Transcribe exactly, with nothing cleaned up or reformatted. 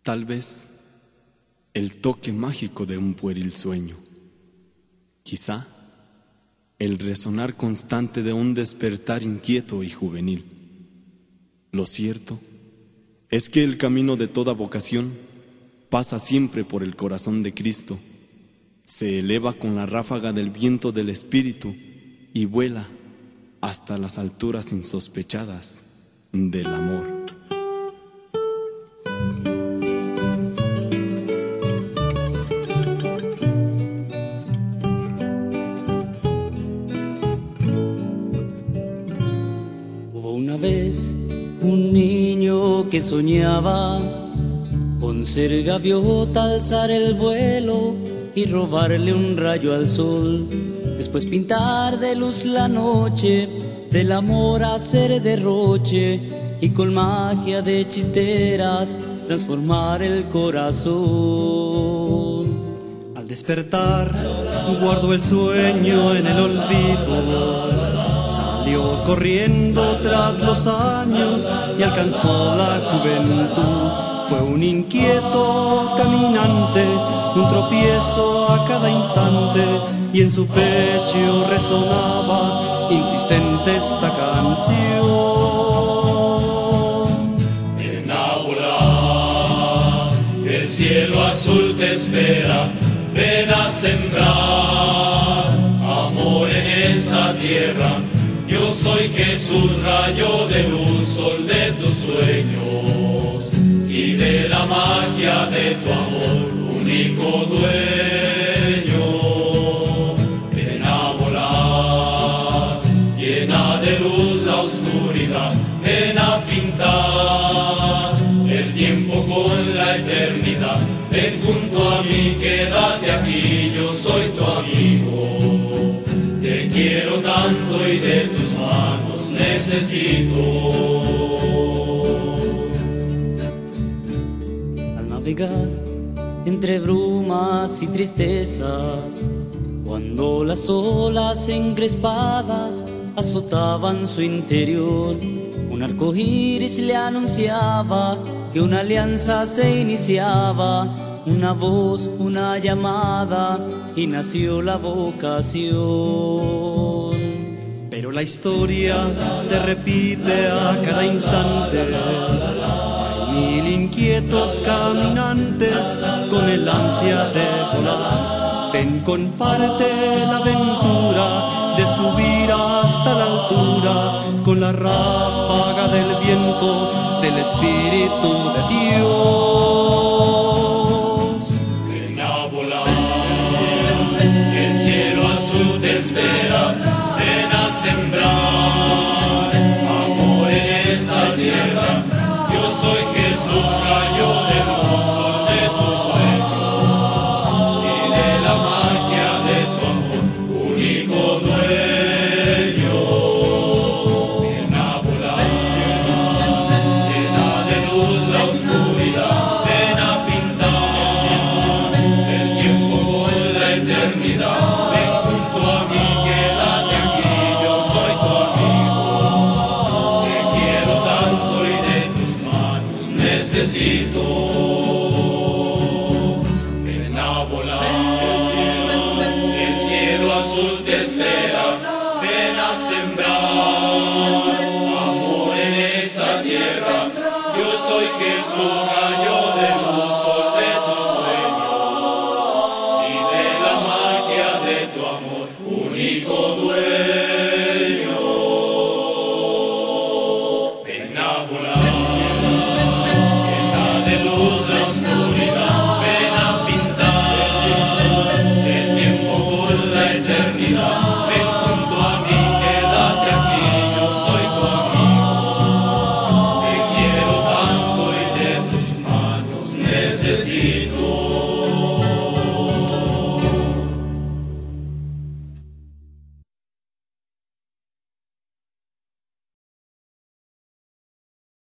Tal vez el toque mágico de un pueril sueño, quizá el resonar constante de un despertar inquieto y juvenil. Lo cierto es que el camino de toda vocación pasa siempre por el corazón de Cristo, se eleva con la ráfaga del viento del Espíritu y vuela hasta las alturas insospechadas del amor. Hubo una vez un niño que soñaba con ser gaviota, alzar el vuelo y robarle un rayo al sol, después pintar de luz la noche, del amor hacer derroche y con magia de chisteras transformar el corazón. Al despertar guardó el sueño en el olvido, salió corriendo tras los años y alcanzó la juventud. Fue un inquieto caminante, un tropiezo a cada instante, y en su pecho resonaba insistente esta canción. Ven a volar, el cielo azul te espera, ven a sembrar amor en esta tierra. Yo soy Jesús, rayo de luz, sol de tus sueños y de la magia de tu amor, único dueño. Ven a volar, llena de luz la oscuridad, ven a pintar el tiempo con la eternidad. Ven junto a mí, quédate aquí, yo soy tu amigo. Te quiero tanto y de tus manos necesito. Entre brumas y tristezas, cuando las olas encrespadas azotaban su interior, un arco iris le anunciaba que una alianza se iniciaba, una voz, una llamada, y nació la vocación. Pero la historia se repite a cada instante. Mil inquietos caminantes con el ansia de volar. Ven, comparte la aventura de subir hasta la altura con la ráfaga del viento del Espíritu de Dios. Ven a volar, el cielo azul te espera, ven a sembrar amor en esta tierra. Yo soy Jesús, rayo de luz, sol de tus sueños y de la magia de tu amor, único dueño. Ven a volar, llena de luz la oscuridad, ven a pintar el tiempo con la eternidad. Ven junto a mí, quédate aquí, yo soy tu amigo. Te quiero tanto y de tus manos necesito. Ven a volar, el cielo azul te espera, ven a sembrar amor en esta tierra. Yo soy Jesús, rayo de luz, sol de tus sueños y de la magia de tu amor, único dueño. Ven a volar, de luz la oscuridad, ven a pintar el tiempo con la eternidad. Ven junto a mí, quédate aquí, yo soy tu amigo. Te quiero tanto y de tus manos necesito.